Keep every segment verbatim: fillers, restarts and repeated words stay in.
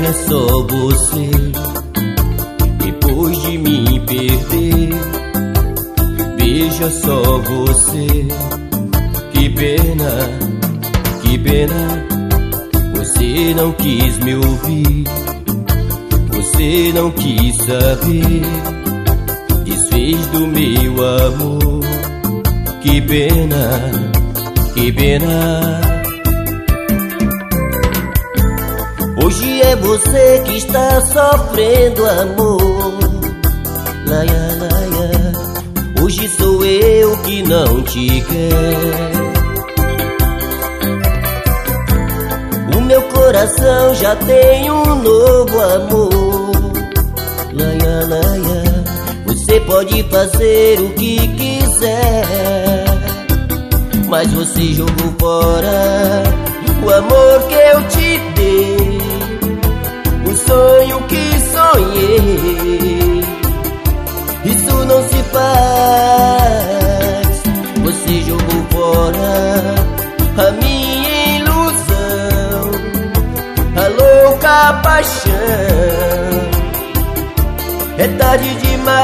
é só você. Depois de me perder, veja só você. Que pena, que pena, você não quis me ouvir, você não quis saber, desfez do meu amor. Que pena, que pena. Hoje é você que está sofrendo, amor. Laia, laia. Hoje sou eu que não te quero. O meu coração já tem um novo amor. Laia, laia. Você pode fazer o que quiser, mas você jogou fora o amor que eu te dei, o sonho que sonhei. Isso não se faz. Você jogou fora a minha ilusão, a louca paixão. É tarde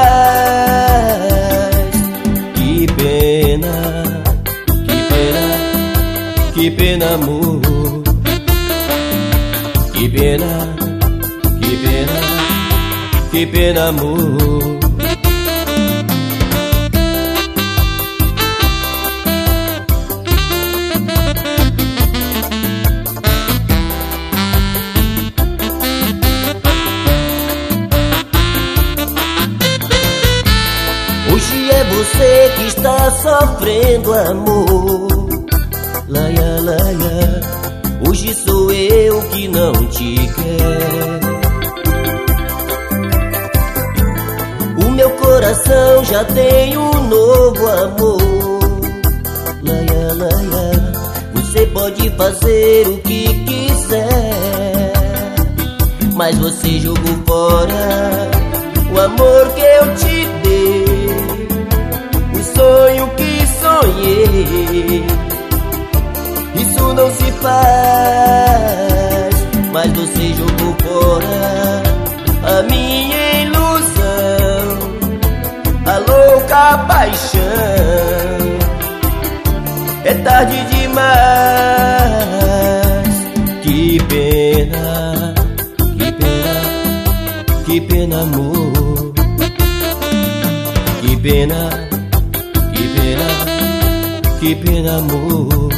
demais. Que pena, que pena, que pena, amor. Que pena, que pena, que pena, amor. Hoje é você que está sofrendo, amor. Laia, laia. Hoje sou eu que não te quero. O meu coração já tem um novo amor. Laia, laia. Você pode fazer o que quiser, mas você jogou fora o amor que eu te dei, o sonho que sonhei. Isso não se faz, mas você jogou fora a minha ilusão, a louca paixão. É tarde demais. Que pena, que pena, que pena, amor. Que pena, que pena, que pena, amor.